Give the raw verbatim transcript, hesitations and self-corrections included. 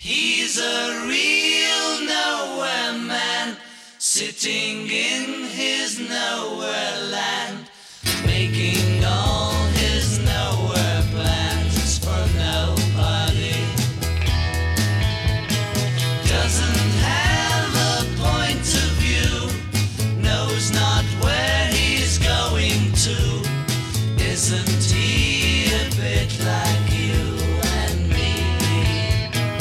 He's a real nowhere man, sitting in his nowhere